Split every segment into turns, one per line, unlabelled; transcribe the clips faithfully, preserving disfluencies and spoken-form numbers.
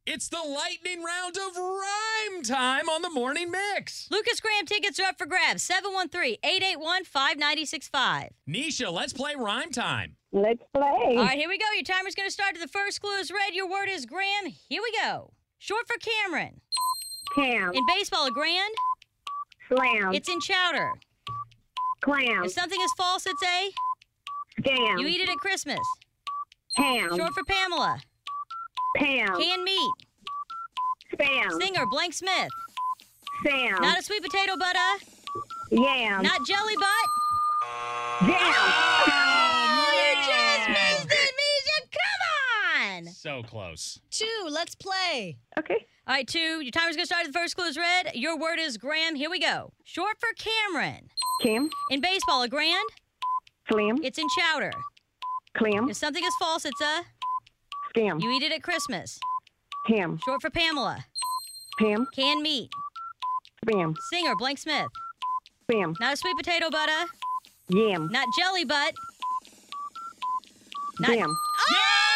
It's the lightning round of rhyme time on the Morning Mix.
Lucas Graham tickets are up for grabs. seven one three, eight eight one, five nine six five.
Nisha, let's play rhyme time.
Let's play.
All right, here we go. Your timer's going to start. The first clue is red. Your word is Graham. Here we go. Short for Cameron.
Cam.
In baseball, a grand.
Slam.
It's in chowder.
Clam.
If something is false, it's a.
Scam.
You eat it at Christmas.
Ham.
Short for Pamela.
Pam.
Canned meat.
Spam.
Singer, Blank Smith.
Sam.
Not a sweet potato, but a.
Yam.
Not jelly, but.
Jam.
Oh, you just missed it, Misha. Come on.
So close.
Two, let's play.
Okay.
All right, two. Your timer's going to start. The first clue is red. Your word is Graham. Here we go. Short for Cameron.
Cam.
In baseball, a grand.
Slam.
It's in chowder.
Clam.
If something is false, it's a.
Scam.
You eat it at Christmas.
Ham.
Short for Pamela.
Pam.
Canned meat.
Spam.
Singer, Blank Smith.
Spam.
Not a sweet potato, but a.
Yam.
Not jelly, but. Not...
Jam.
Oh!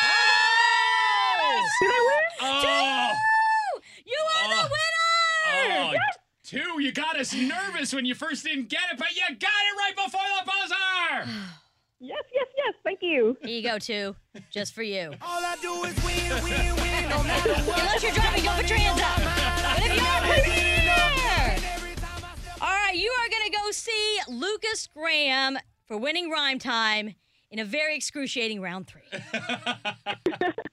Yes!
Did I win?
Oh,
You are
Oh.
the winner!
oh, two, you got us nervous when you first didn't get it, but you got it right before the buzzer!
Yes, yes, yes. Thank you.
Here you go, two. Just for you.
All I do is win, win, win, no matter what.
Unless you're driving, don't put your hands up. But if you are, put them in the air. All right, you are going to go see Lucas Graham for winning rhyme time in a very excruciating round three.